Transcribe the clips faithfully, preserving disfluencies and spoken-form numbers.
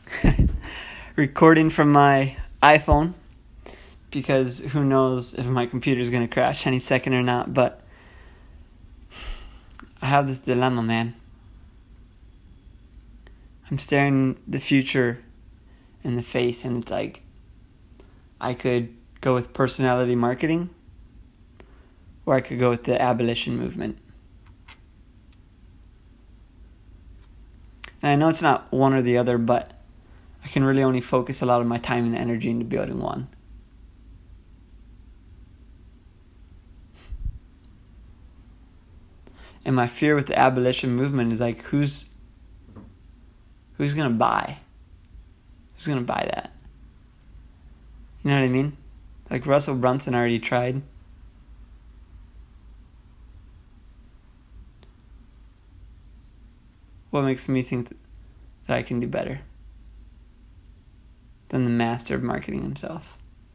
recording from my iPhone because who knows if my computer is going to crash any second or not, but I have this dilemma, man. I'm staring the future in the face, and it's like I could go with personality marketing, or I could go with the abolition movement. And I know it's not one or the other, but I can really only focus a lot of my time and energy into building one. And my fear with the abolition movement is like, who's who's gonna buy? Who's gonna buy that? You know what I mean? Like Russell Brunson already tried. What makes me think that I can do better than the master of marketing himself?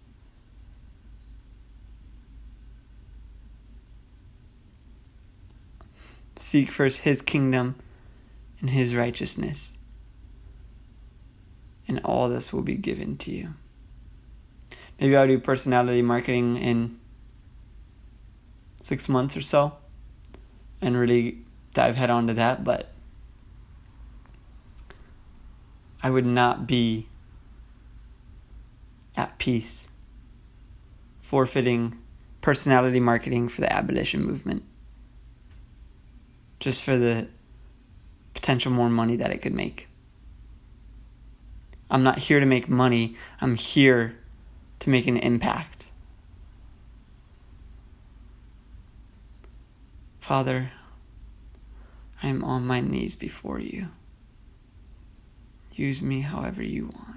Seek first his kingdom and his righteousness, and all this will be given to you. Maybe I'll do personality marketing in six months or so and really dive head on to that, but I would not be at peace forfeiting personality marketing for the abolition movement, just for the potential more money that it could make. I'm not here to make money. I'm here to make an impact. Father, I am on my knees before you. Use me however you want.